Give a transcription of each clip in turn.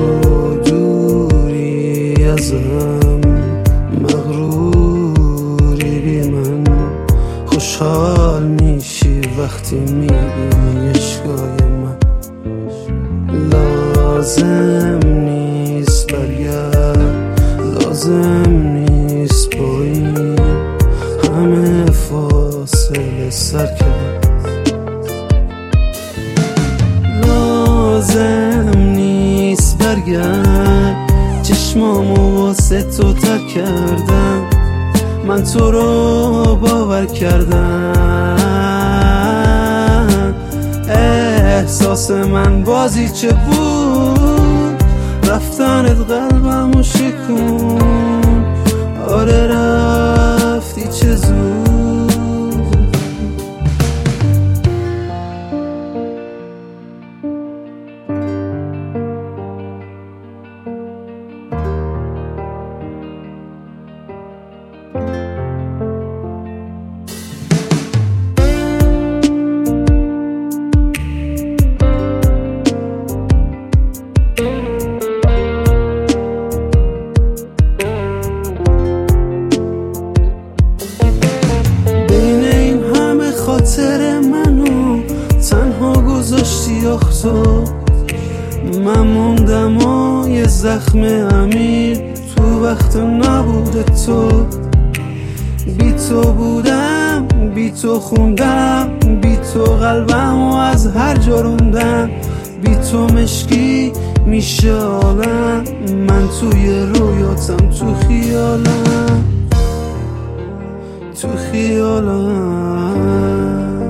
دوری ازم، مغروری بی من. خوشحال میشی وقتی میبینی عشقای من. لازم نیست برگرد، لازم نیست با این همه فاصله سر کرد. لازم نیست برگرد، چشمامو واسه تو تر کردم. من تو رو باور کردم. احساس من بازی چه بود، رفتنت قلبمو شکون. آره رفتی چه زود. خاطر منو تنها گذاشتی آختا. من موندم و یه زخم عمیق تو وقت نبود تو. بی تو بودم، بی تو خوندم، بی تو قلبمو از هر جا روندم. بی تو مشکی میشه عالم، من توی رویاتم، تو خیالم، تو خیالم.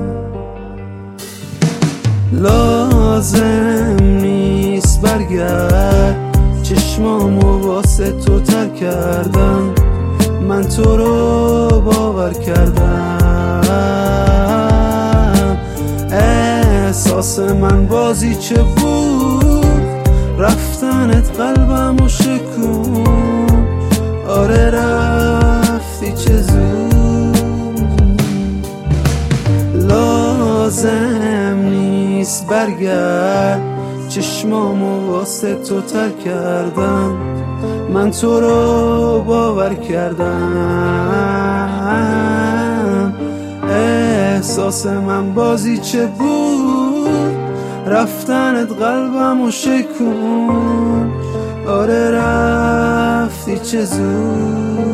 لازم نیست برگرد، چشمامو واسه تو تر کردم. من تو رو باور کردم. احساس من بازی چه بود، رفتنت قلبمو شکون. آره رفتی چه زود. لازم نیست برگرد، چشمامو واسه تو تر کردم. من تو رو باور کردم. احساس من بازی چه بود، رفتنت قلبمو شکون. آره رفتی چه زود.